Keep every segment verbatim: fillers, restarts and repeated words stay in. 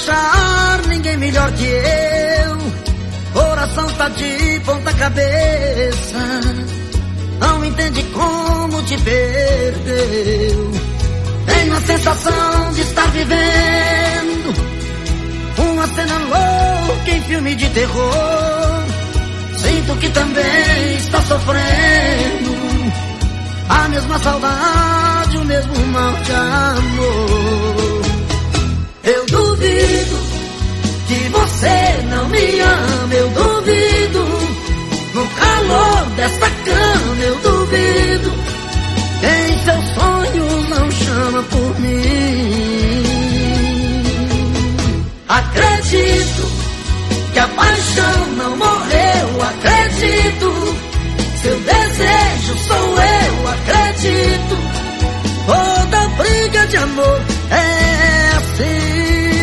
achar ninguém melhor que eu. Coração tá de ponta cabeça, não entende como te perdeu. Tenho a sensação de estar vivendo uma cena louca em filme de terror. Sinto que também está sofrendo a mesma saudade, o mesmo mal de amor. Eu duvido que você não me ama, eu duvido. No calor desta cama eu duvido. Em seus sonhos não chama por mim. Acredito que a paixão não morreu, acredito. Seu desejo sou eu, acredito. Toda briga de amor é assim.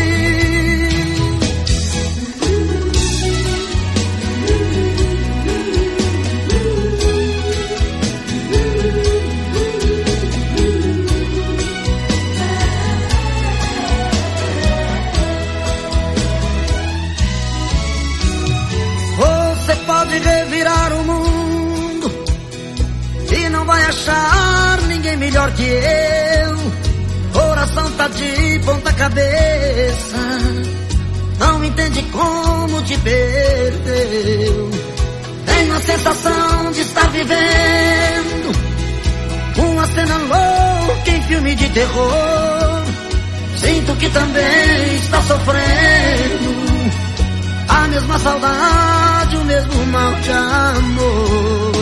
Você pode revirar o mundo e não vai achar ninguém melhor que eu. Coração tá de ponta cabeça, não entende como te perdeu. Tenho a sensação de estar vivendo uma cena louca em filme de terror. Sinto que também está sofrendo a mesma saudade, o mesmo mal de amor.